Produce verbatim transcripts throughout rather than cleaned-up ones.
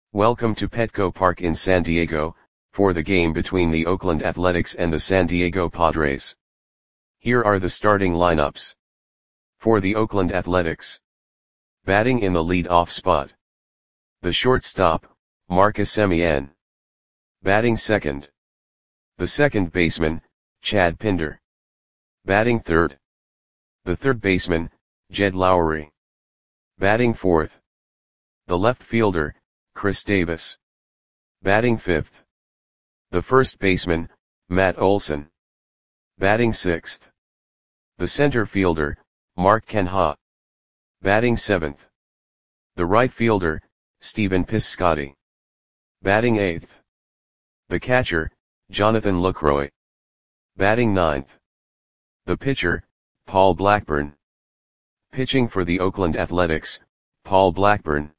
Welcome to Petco Park in San Diego, for the game between the Oakland Athletics and the San Diego Padres. Here are the starting lineups. For the Oakland Athletics. Batting in the lead-off spot. The shortstop, Marcus Semien. Batting second. The second baseman, Chad Pinder. Batting third. The third baseman, Jed Lowrie. Batting fourth. The left fielder, Chris Davis. Batting fifth. The first baseman, Matt Olson. Batting sixth. The center fielder, Mark Canha. Batting seventh. The right fielder, Stephen Piscotty. Batting eighth. The catcher, Jonathan Lucroy. Batting ninth. The pitcher, Paul Blackburn. Pitching for the Oakland Athletics, Paul Blackburn.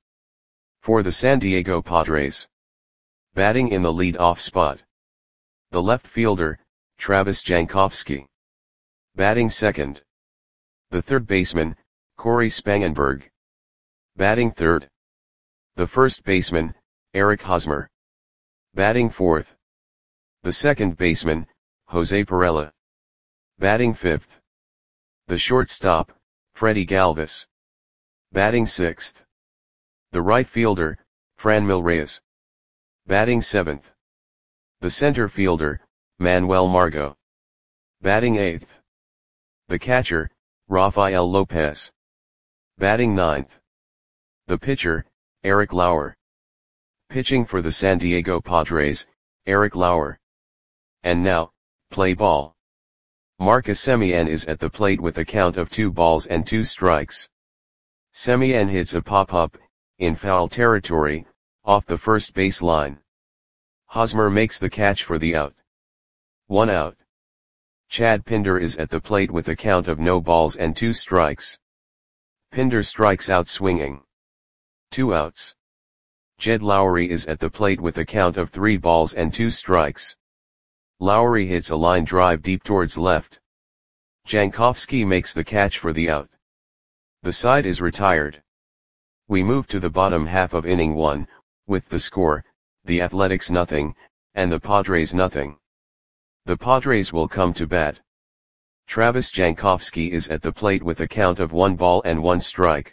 For the San Diego Padres. Batting in the lead-off spot. The left fielder, Travis Jankowski. Batting second. The third baseman, Corey Spangenberg. Batting third. The first baseman, Eric Hosmer. Batting fourth. The second baseman, Jose Pirela. Batting fifth. The shortstop, Freddie Galvis. Batting sixth. The right fielder, Franmil Reyes. Batting seventh. The center fielder, Manuel Margot. Batting eighth. The catcher, Rafael Lopez. Batting ninth. The pitcher, Eric Lauer. Pitching for the San Diego Padres, Eric Lauer. And now, play ball. Marcus Semien is at the plate with a count of two balls and two strikes. Semien hits a pop-up, in foul territory, off the first base line. Hosmer makes the catch for the out. One out. Chad Pinder is at the plate with a count of no balls and two strikes. Pinder strikes out swinging. Two outs. Jed Lowrie is at the plate with a count of three balls and two strikes. Lowrie hits a line drive deep towards left. Jankowski makes the catch for the out. The side is retired. We move to the bottom half of inning one, with the score, the Athletics nothing, and the Padres nothing. The Padres will come to bat. Travis Jankowski is at the plate with a count of one ball and one strike.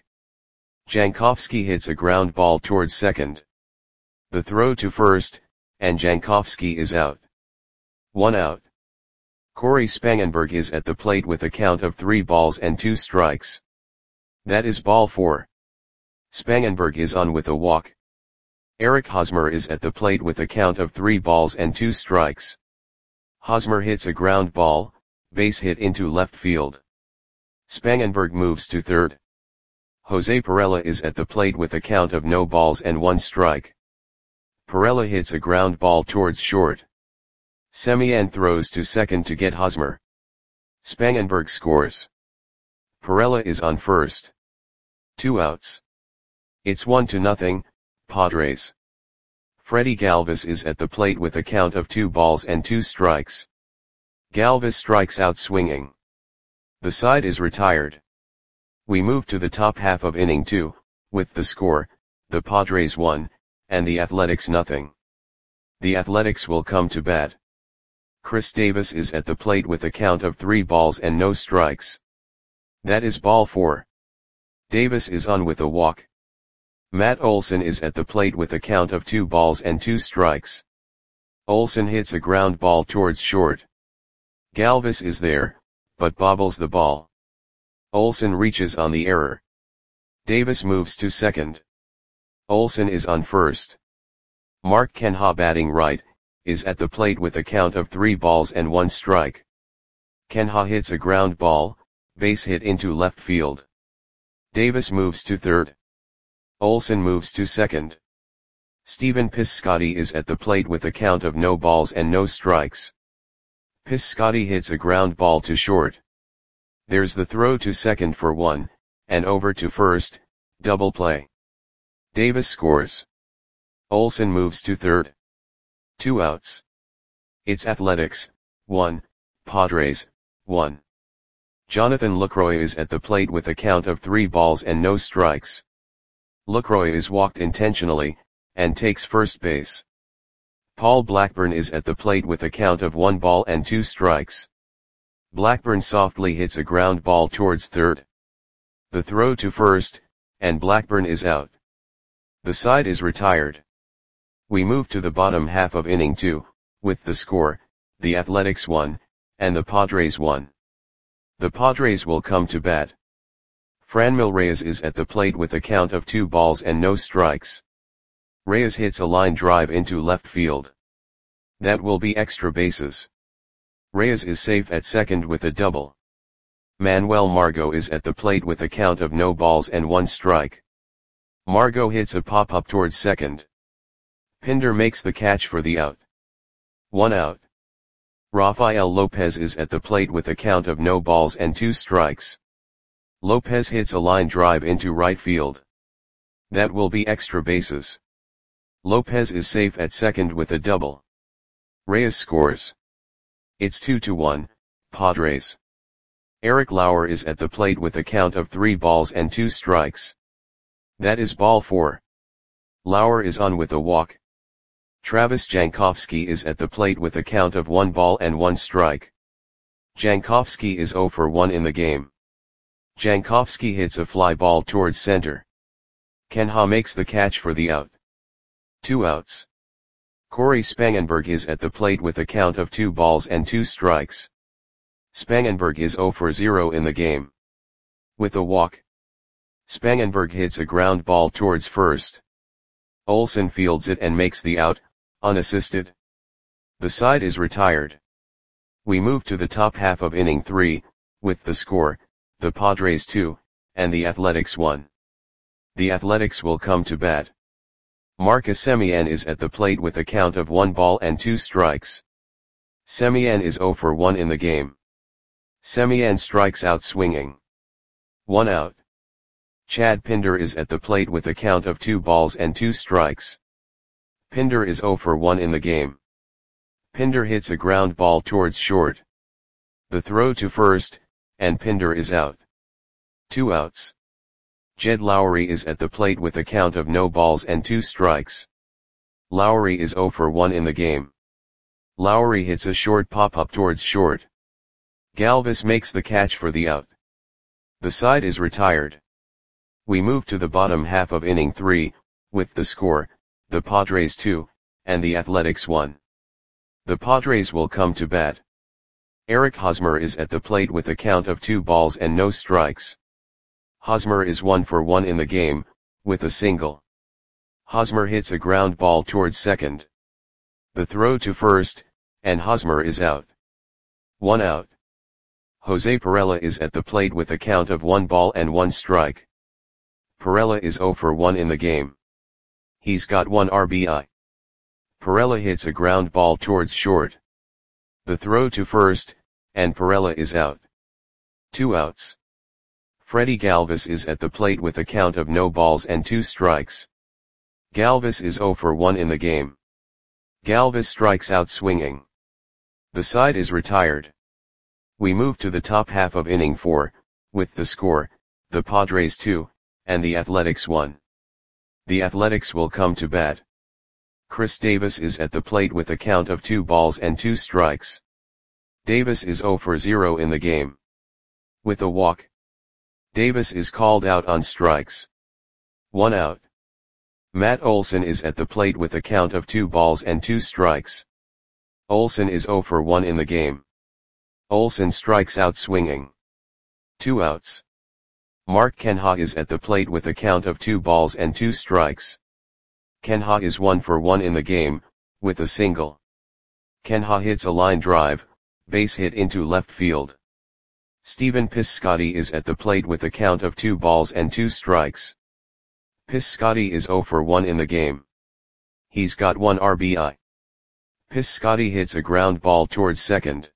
Jankowski hits a ground ball towards second. The throw to first, and Jankowski is out. One out. Corey Spangenberg is at the plate with a count of three balls and two strikes. That is ball four. Spangenberg is on with a walk. Eric Hosmer is at the plate with a count of three balls and two strikes. Hosmer hits a ground ball, base hit into left field. Spangenberg moves to third. Jose Pirela is at the plate with a count of no balls and one strike. Pirela hits a ground ball towards short. Semien throws to second to get Hosmer. Spangenberg scores. Pirela is on first. Two outs. It's one to nothing, Padres. Freddie Galvis is at the plate with a count of two balls and two strikes. Galvis strikes out swinging. The side is retired. We move to the top half of inning two, with the score, the Padres one, and the Athletics nothing. The Athletics will come to bat. Chris Davis is at the plate with a count of three balls and no strikes. That is ball four. Davis is on with a walk. Matt Olson is at the plate with a count of two balls and two strikes. Olson hits a ground ball towards short. Galvis is there, but bobbles the ball. Olson reaches on the error. Davis moves to second. Olson is on first. Mark Canha, batting right, is at the plate with a count of three balls and one strike. Canha hits a ground ball, base hit into left field. Davis moves to third. Olson moves to second. Stephen Piscotty is at the plate with a count of no balls and no strikes. Piscotty hits a ground ball to short. There's the throw to second for one, and over to first, double play. Davis scores. Olson moves to third. Two outs. It's Athletics, one, Padres, one. Jonathan Lucroy is at the plate with a count of three balls and no strikes. Lucroy is walked intentionally, and takes first base. Paul Blackburn is at the plate with a count of one ball and two strikes. Blackburn softly hits a ground ball towards third. The throw to first, and Blackburn is out. The side is retired. We move to the bottom half of inning two, with the score, the Athletics one, and the Padres one. The Padres will come to bat. Franmil Reyes is at the plate with a count of two balls and no strikes. Reyes hits a line drive into left field. That will be extra bases. Reyes is safe at second with a double. Manuel Margot is at the plate with a count of no balls and one strike. Margot hits a pop-up towards second. Pinder makes the catch for the out. One out. Rafael Lopez is at the plate with a count of no balls and two strikes. Lopez hits a line drive into right field. That will be extra bases. Lopez is safe at second with a double. Reyes scores. It's two to one, Padres. Eric Lauer is at the plate with a count of three balls and two strikes. That is ball four. Lauer is on with a walk. Travis Jankowski is at the plate with a count of one ball and one strike. Jankowski is zero for one in the game. Jankowski hits a fly ball towards center. Kenha makes the catch for the out. Two outs. Corey Spangenberg is at the plate with a count of two balls and two strikes. Spangenberg is zero for zero in the game. With a walk. Spangenberg hits a ground ball towards first. Olsen fields it and makes the out, unassisted. The side is retired. We move to the top half of inning three, with the score, the Padres two, and the Athletics one. The Athletics will come to bat. Marcus Semien is at the plate with a count of one ball and two strikes. Semien is zero for one in the game. Semien strikes out swinging. One out. Chad Pinder is at the plate with a count of two balls and two strikes. Pinder is zero for one in the game. Pinder hits a ground ball towards short. The throw to first, and Pinder is out. Two outs. Jed Lowry is at the plate with a count of no balls and two strikes. Lowry is zero for one in the game. Lowry hits a short pop-up towards short. Galvis makes the catch for the out. The side is retired. We move to the bottom half of inning three, with the score, the Padres two, and the Athletics one. The Padres will come to bat. Eric Hosmer is at the plate with a count of two balls and no strikes. Hosmer is one for one in the game, with a single. Hosmer hits a ground ball towards second. The throw to first, and Hosmer is out. One out. Jose Perella is at the plate with a count of one ball and one strike. Perella is zero for one in the game. He's got one R B I. Perella hits a ground ball towards short. The throw to first, and Perella is out. Two outs. Freddie Galvis is at the plate with a count of no balls and two strikes. Galvis is zero for one in the game. Galvis strikes out swinging. The side is retired. We move to the top half of inning four, with the score, the Padres two, and the Athletics one. The Athletics will come to bat. Chris Davis is at the plate with a count of two balls and two strikes. Davis is zero for zero in the game. With a walk. Davis is called out on strikes. One out. Matt Olson is at the plate with a count of two balls and two strikes. Olson is zero for one in the game. Olson strikes out swinging. Two outs. Mark Kenha is at the plate with a count of two balls and two strikes. Kenha is one for one in the game, with a single. Kenha hits a line drive, base hit into left field. Stephen Piscotty is at the plate with a count of two balls and two strikes. Piscotty is zero for one in the game. He's got one R B I. Piscotty hits a ground ball towards second.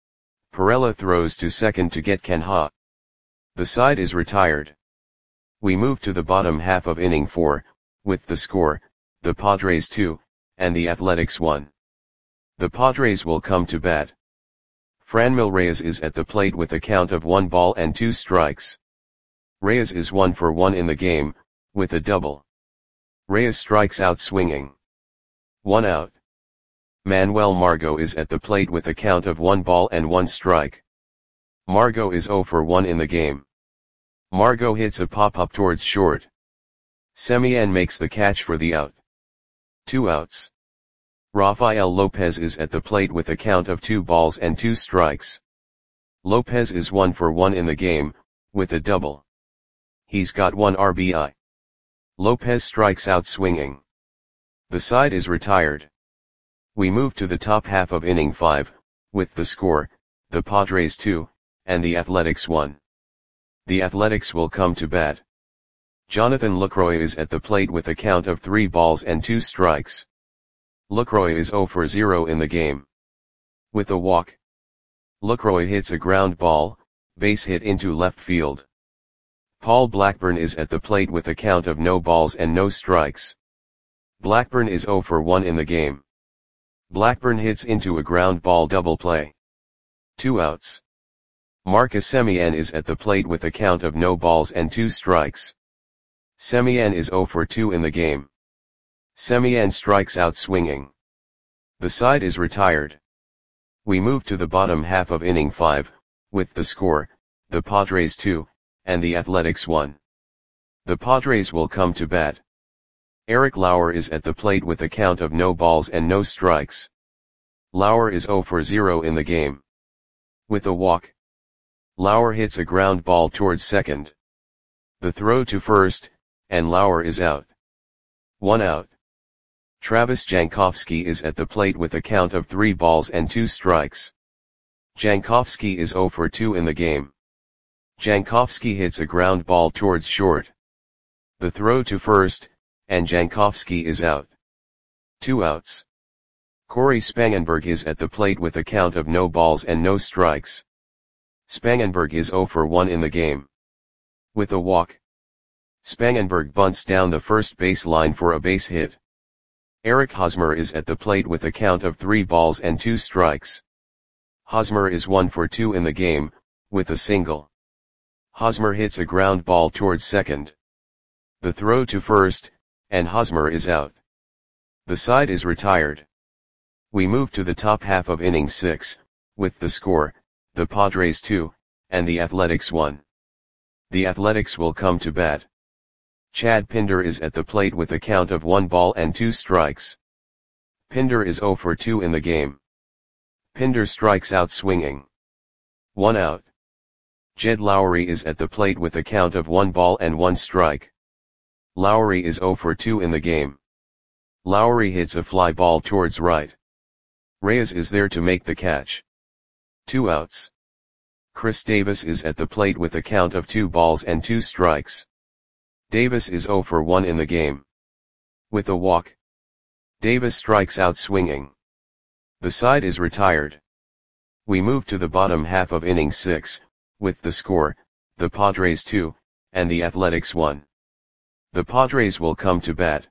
Perella throws to second to get Kenha. The side is retired. We move to the bottom half of inning four, with the score, the Padres two, and the Athletics one. The Padres will come to bat. Franmil Reyes is at the plate with a count of one ball and two strikes. Reyes is one for one in the game, with a double. Reyes strikes out swinging. One out. Manuel Margot is at the plate with a count of one ball and one strike. Margot is zero for one in the game. Margot hits a pop-up towards short. Semien makes the catch for the out. Two outs. Rafael Lopez is at the plate with a count of two balls and two strikes. Lopez is one for one in the game, with a double. He's got one R B I. Lopez strikes out swinging. The side is retired. We move to the top half of inning five, with the score, the Padres two, and the Athletics one. The Athletics will come to bat. Jonathan Lucroy is at the plate with a count of three balls and two strikes. Lucroy is zero for zero in the game. With a walk. Lucroy hits a ground ball, base hit into left field. Paul Blackburn is at the plate with a count of no balls and no strikes. Blackburn is zero for one in the game. Blackburn hits into a ground ball double play. Two outs. Marcus Semien is at the plate with a count of no balls and two strikes. Semien is zero for two in the game. Semien strikes out swinging. The side is retired. We move to the bottom half of inning five, with the score, the Padres two, and the Athletics one. The Padres will come to bat. Eric Lauer is at the plate with a count of no balls and no strikes. Lauer is zero for zero in the game. With a walk. Lauer hits a ground ball towards second. The throw to first, and Lauer is out. One out. Travis Jankowski is at the plate with a count of three balls and two strikes. Jankowski is zero for two in the game. Jankowski hits a ground ball towards short. The throw to first, and Jankowski is out. Two outs. Corey Spangenberg is at the plate with a count of no balls and no strikes. Spangenberg is zero for one in the game. With a walk. Spangenberg bunts down the first base line for a base hit. Eric Hosmer is at the plate with a count of three balls and two strikes. Hosmer is one for two in the game, with a single. Hosmer hits a ground ball towards second. The throw to first, and Hosmer is out. The side is retired. We move to the top half of inning six, with the score, the Padres two, and the Athletics one. The Athletics will come to bat. Chad Pinder is at the plate with a count of one ball and two strikes. Pinder is zero for two in the game. Pinder strikes out swinging. One out. Jed Lowry is at the plate with a count of one ball and one strike. Lowry is zero for two in the game. Lowry hits a fly ball towards right. Reyes is there to make the catch. Two outs. Chris Davis is at the plate with a count of two balls and two strikes. Davis is zero for one in the game. With a walk. Davis strikes out swinging. The side is retired. We move to the bottom half of inning six, with the score, the Padres two, and the Athletics one. The Padres will come to bat.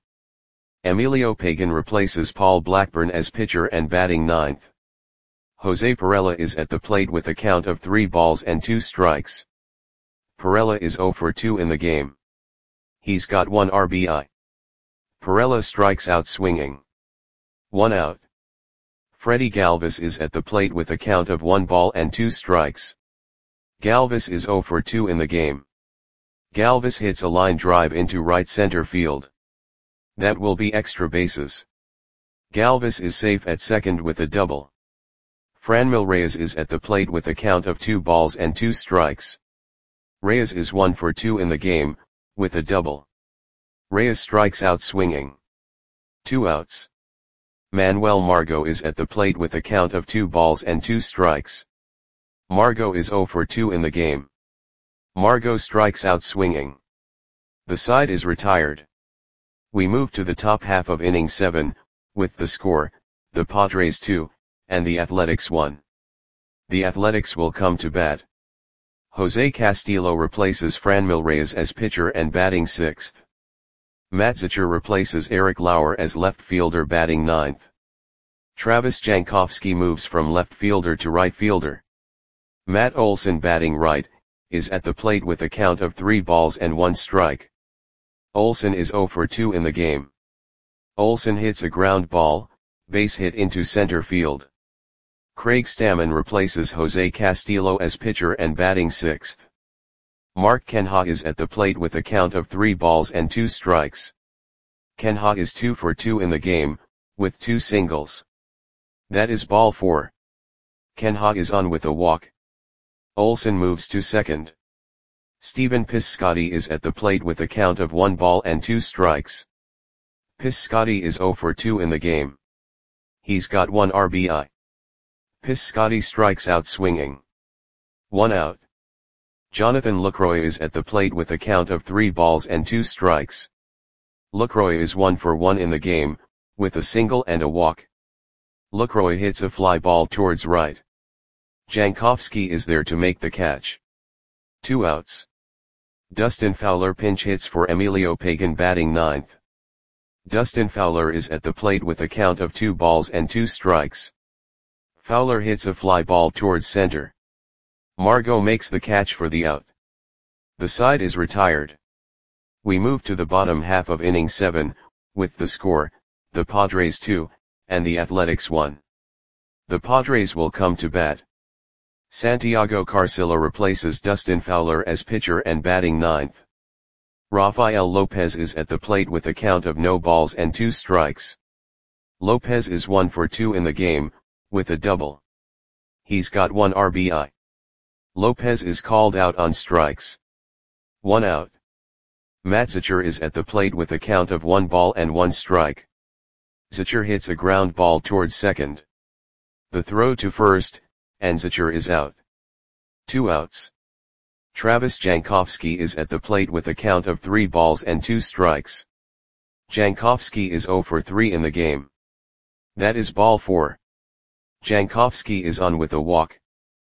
Emilio Pagan replaces Paul Blackburn as pitcher and batting ninth. Jose Perella is at the plate with a count of three balls and two strikes. Perella is zero for two in the game. He's got one R B I. Perella strikes out swinging. One out. Freddie Galvis is at the plate with a count of one ball and two strikes. Galvis is zero for two in the game. Galvis hits a line drive into right center field. That will be extra bases. Galvis is safe at second with a double. Franmil Reyes is at the plate with a count of two balls and two strikes. Reyes is one for two in the game, with a double. Reyes strikes out swinging. Two outs. Manuel Margot is at the plate with a count of two balls and two strikes. Margot is zero for two in the game. Margot strikes out swinging. The side is retired. We move to the top half of inning seven, with the score, the Padres two, and the Athletics one. The Athletics will come to bat. Jose Castillo replaces Franmil Reyes as pitcher and batting sixth. Matt Zicher replaces Eric Lauer as left fielder batting ninth. Travis Jankowski moves from left fielder to right fielder. Matt Olson batting right, is at the plate with a count of three balls and one strike. Olsen is zero for two in the game. Olsen hits a ground ball, base hit into center field. Craig Stammen replaces Jose Castillo as pitcher and batting sixth. Mark Canha is at the plate with a count of three balls and two strikes. Canha is two for two in the game, with two singles. That is ball four. Canha is on with a walk. Olsen moves to second. Stephen Piscotty is at the plate with a count of one ball and two strikes. Piscotty is zero for two in the game. He's got one R B I. Piscotty strikes out swinging. One out. Jonathan Lucroy is at the plate with a count of three balls and two strikes. Lucroy is one for one in the game, with a single and a walk. Lucroy hits a fly ball towards right. Jankowski is there to make the catch. Two outs. Dustin Fowler pinch hits for Emilio Pagan batting ninth. Dustin Fowler is at the plate with a count of two balls and two strikes. Fowler hits a fly ball towards center. Margot makes the catch for the out. The side is retired. We move to the bottom half of inning seven, with the score, the Padres two, and the Athletics one. The Padres will come to bat. Santiago Carcilla replaces Dustin Fowler as pitcher and batting ninth. Rafael Lopez is at the plate with a count of no balls and two strikes. Lopez is one for two in the game, with a double. He's got one R B I. Lopez is called out on strikes. One out. Matt Zitscher is at the plate with a count of one ball and one strike. Zitscher hits a ground ball towards second. The throw to first, and Zitscher is out. Two outs. Travis Jankowski is at the plate with a count of three balls and two strikes. Jankowski is zero for three in the game. That is ball four. Jankowski is on with a walk.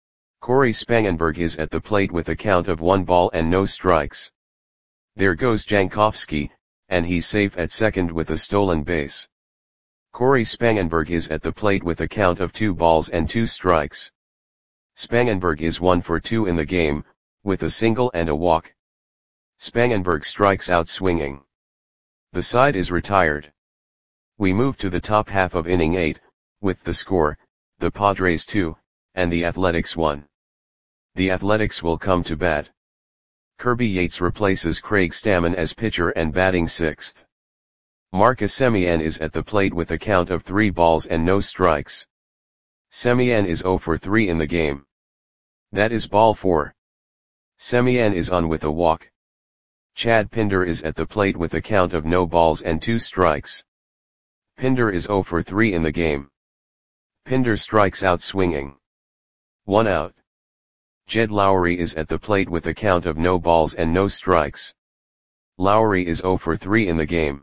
Corey Spangenberg is at the plate with a count of one ball and no strikes. There goes Jankowski, and he's safe at second with a stolen base. Corey Spangenberg is at the plate with a count of two balls and two strikes. Spangenberg is one for two in the game, with a single and a walk. Spangenberg strikes out swinging. The side is retired. We move to the top half of inning eight, with the score, the Padres two, and the Athletics one. The Athletics will come to bat. Kirby Yates replaces Craig Stammen as pitcher and batting sixth. Marcus Semien is at the plate with a count of three balls and no strikes. Semien is zero for three in the game. That is ball four. Semien is on with a walk. Chad Pinder is at the plate with a count of no balls and two strikes. Pinder is zero for three in the game. Pinder strikes out swinging. One out. Jed Lowry is at the plate with a count of no balls and no strikes. Lowry is zero for three in the game.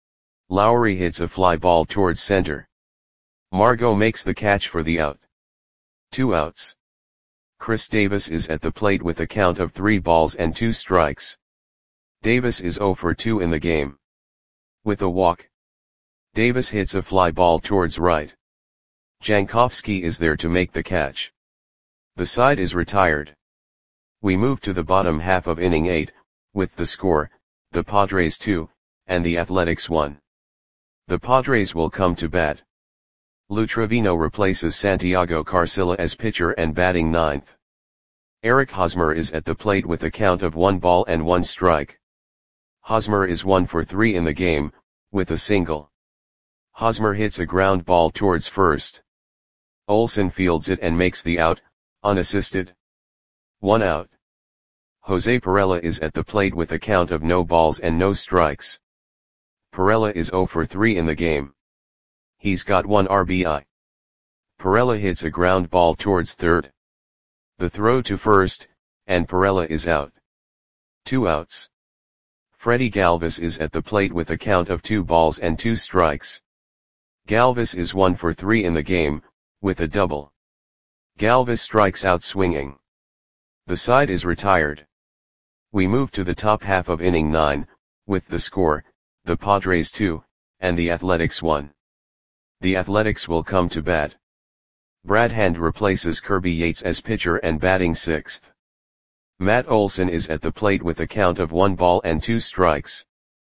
Lowry hits a fly ball towards center. Margot makes the catch for the out. Two outs. Chris Davis is at the plate with a count of three balls and two strikes. Davis is zero for two in the game. With a walk. Davis hits a fly ball towards right. Jankowski is there to make the catch. The side is retired. We move to the bottom half of inning eight, with the score, the Padres two, and the Athletics one. The Padres will come to bat. Lou Trevino replaces Santiago Carcilla as pitcher and batting ninth. Eric Hosmer is at the plate with a count of one ball and one strike. Hosmer is one for three in the game, with a single. Hosmer hits a ground ball towards first. Olsen fields it and makes the out, unassisted. One out. Jose Pirela is at the plate with a count of no balls and no strikes. Pirela is zero for three in the game. He's got one R B I. Pirela hits a ground ball towards third. The throw to first, and Pirela is out. Two outs. Freddie Galvis is at the plate with a count of two balls and two strikes. Galvis is one for three in the game, with a double. Galvis strikes out swinging. The side is retired. We move to the top half of inning nine, with the score, the Padres two, and the Athletics one. The Athletics will come to bat. Brad Hand replaces Kirby Yates as pitcher and batting sixth. Matt Olson is at the plate with a count of one ball and two strikes.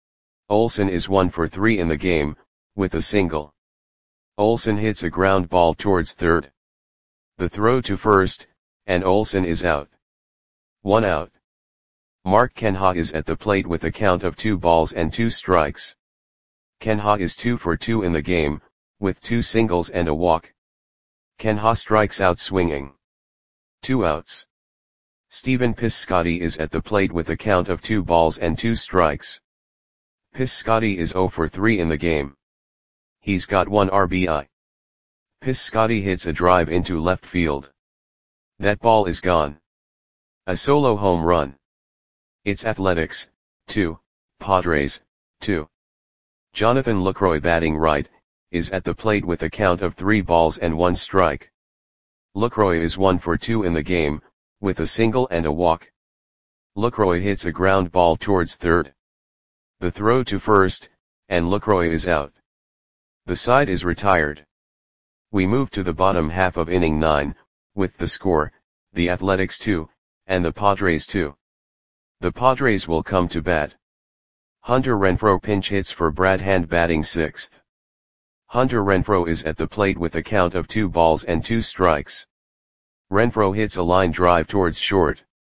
Olsen is one for three in the game, with a single. Olsen hits a ground ball towards third. The throw to first, and Olsen is out. One out. Mark Kenha is at the plate with a count of two balls and two strikes. Kenha is two for two in the game, with two singles and a walk. Kenha strikes out swinging. Two outs. Stephen Piscotty is at the plate with a count of two balls and two strikes. Piscotty is zero for three in the game. He's got one R B I. Piscotty hits a drive into left field. That ball is gone. A solo home run. It's Athletics, two, Padres, two. Jonathan Lucroy, batting right, is at the plate with a count of three balls and one strike. Lucroy is one for two in the game, with a single and a walk. Lucroy hits a ground ball towards third. The throw to first, and Lucroy is out. The side is retired. We move to the bottom half of inning nine, with the score, the Athletics two, and the Padres two. The Padres will come to bat. Hunter Renfroe pinch hits for Brad Hand, batting sixth. Hunter Renfroe is at the plate with a count of two balls and two strikes. Renfroe hits a line drive towards short.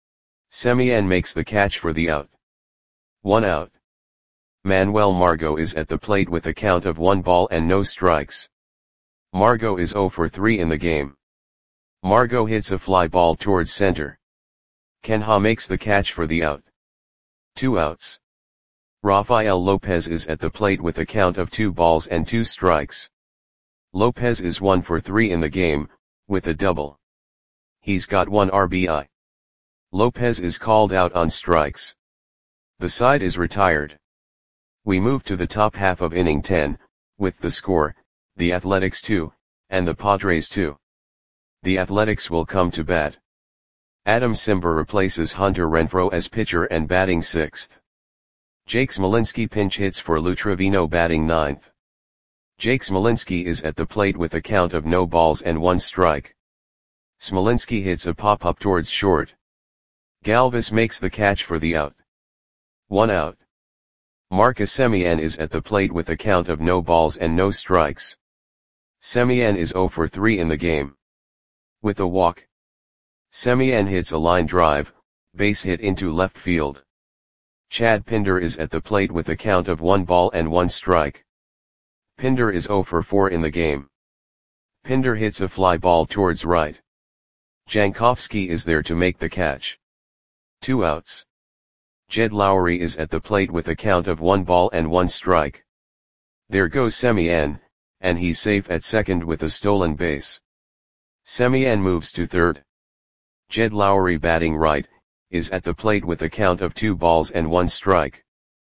Semien makes the catch for the out. One out. Manuel Margot is at the plate with a count of one ball and no strikes. Margot is zero for three in the game. Margot hits a fly ball towards center. Kenha makes the catch for the out. Two outs. Rafael Lopez is at the plate with a count of two balls and two strikes. Lopez is one for three in the game, with a double. He's got one R B I. Lopez is called out on strikes. The side is retired. We move to the top half of inning ten, with the score, the Athletics two, and the Padres two. The Athletics will come to bat. Adam Simber replaces Hunter Renfroe as pitcher and batting sixth. Jake Smolinski pinch hits for Lou Trevino, batting ninth. Jake Smolinski is at the plate with a count of no balls and one strike. Smolinski hits a pop-up towards short. Galvis makes the catch for the out. One out. Marcus Semien is at the plate with a count of no balls and no strikes. Semien is zero for three in the game. With a walk. Semien hits a line drive, base hit into left field. Chad Pinder is at the plate with a count of one ball and one strike. Pinder is zero for four in the game. Pinder hits a fly ball towards right. Jankowski is there to make the catch. Two outs. Jed Lowry is at the plate with a count of one ball and one strike. There goes Semien, and he's safe at second with a stolen base. Semien moves to third. Jed Lowry, batting right, is at the plate with a count of two balls and one strike.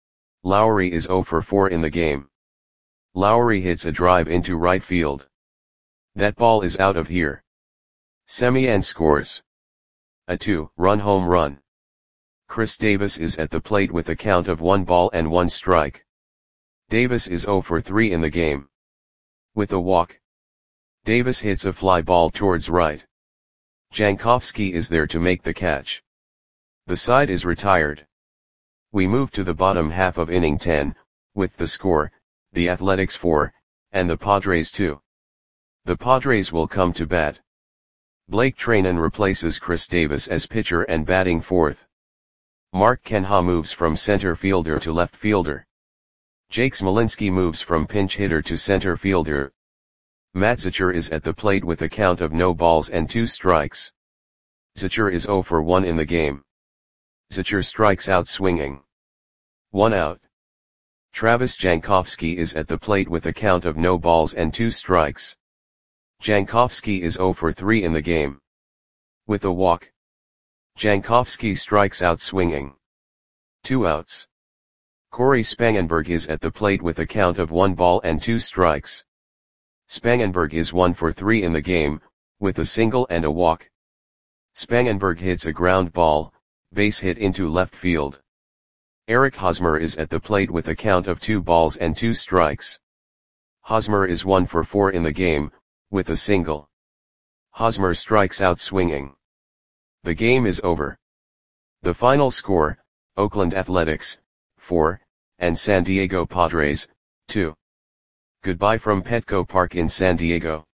Lowry is zero for four in the game. Lowry hits a drive into right field. That ball is out of here. Semien scores a two-run home run. Chris Davis is at the plate with a count of one ball and one strike. Davis is zero for three in the game. With a walk. Davis hits a fly ball towards right. Jankowski is there to make the catch. The side is retired. We move to the bottom half of inning ten, with the score, the Athletics four, and the Padres two. The Padres will come to bat. Blake Trainen replaces Chris Davis as pitcher and batting fourth. Mark Kenha moves from center fielder to left fielder. Jake Smolinski moves from pinch hitter to center fielder. Matt Zicher is at the plate with a count of no balls and two strikes. Zicher is zero for one in the game. Zicher strikes out swinging. One out. Travis Jankowski is at the plate with a count of no balls and two strikes. Jankowski is zero for three in the game. With a walk. Jankowski strikes out swinging. Two outs. Corey Spangenberg is at the plate with a count of one ball and two strikes. Spangenberg is one for three in the game, with a single and a walk. Spangenberg hits a ground ball, base hit into left field. Eric Hosmer is at the plate with a count of two balls and two strikes. Hosmer is one for four in the game, with a single. Hosmer strikes out swinging. The game is over. The final score, Oakland Athletics, four, and San Diego Padres, two. Goodbye from Petco Park in San Diego.